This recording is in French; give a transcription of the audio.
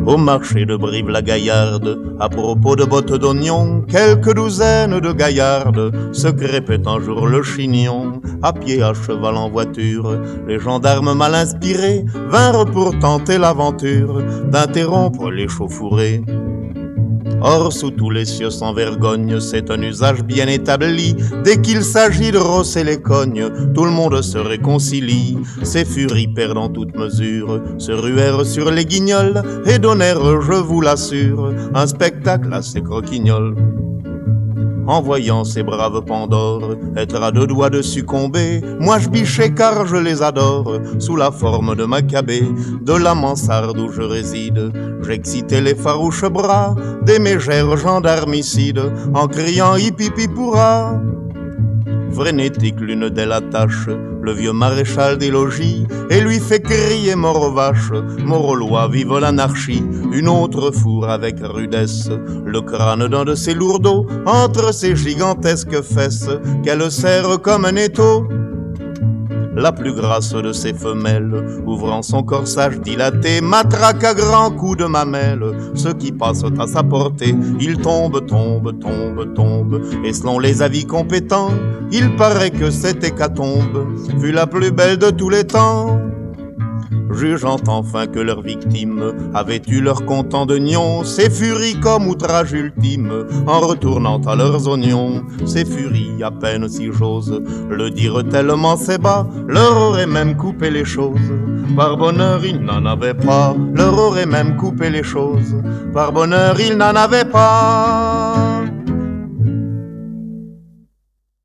Au marché de Brive-la-Gaillarde, à propos de bottes d'oignons, quelques douzaines de gaillardes se crêpaient un jour le chignon. À pied, à cheval, en voiture, les gendarmes mal inspirés vinrent pour tenter l'aventure d'interrompre l'échauffourée. Or, sous tous les cieux sans vergogne, c'est un usage bien établi. Dès qu'il s'agit de rosser les cognes, tout le monde se réconcilie. Ces furies perdant toute mesure se ruèrent sur les guignols et donnèrent, je vous l'assure, un spectacle assez croquignol. En voyant ces braves Pandores être à deux doigts de succomber, moi je bichais car je les adore, sous la forme de Maccabée. De la mansarde où je réside, j'excitais les farouches bras des mégères gendarmicides, en criant hip-hip-hip-hourra. Frénétique, l'une d'elles attache le vieux maréchal des logis et lui fait crier mort aux vaches, mort aux lois, vive l'anarchie. Une autre fourre avec rudesse le crâne d'un de ses lourdeaux entre ses gigantesques fesses qu'elle serre comme un étau. La plus grasse de ses femelles, ouvrant son corsage dilaté, matraque à grands coups de mamelle ceux qui passent à sa portée. Il tombe, et selon les avis compétents, il paraît que cette hécatombe fut la plus belle de tous les temps. Jugeant enfin que leurs victimes avaient eu leur content de nions, ces furies comme outrage ultime, en retournant à leurs oignons. Ces furies, à peine si j'ose le dire tellement c'est bas, leur auraient même coupé les choses. Par bonheur ils n'en avaient pas, leur auraient même coupé les choses. Par bonheur ils n'en avaient pas.